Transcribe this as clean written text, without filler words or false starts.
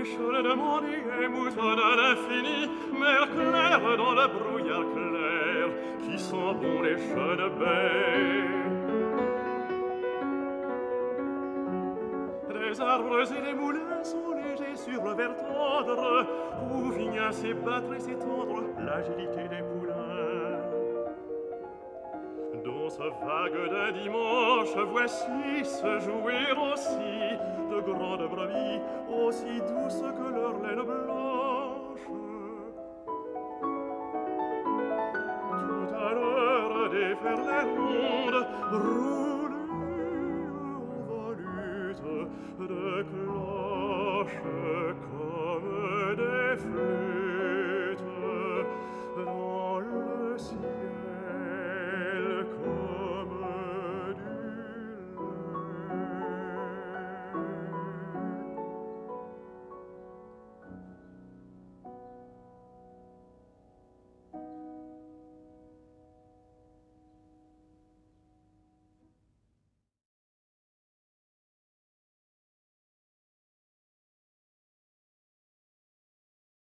Chaude de mon et moutonne à l'infini, mer claire dans le brouillard clair, qui sent bon les jeunes baies. Les arbres et les moulins sont légers sur le vert tendre, où vient s'ébattre et s'étendre l'agilité des poulains. Dans ce vague d'un dimanche, voici se jouer aussi de grandes brebis, aussi douces que leur laine blanche. Tout à l'heure défaire les rondes, rouler en volute de cloches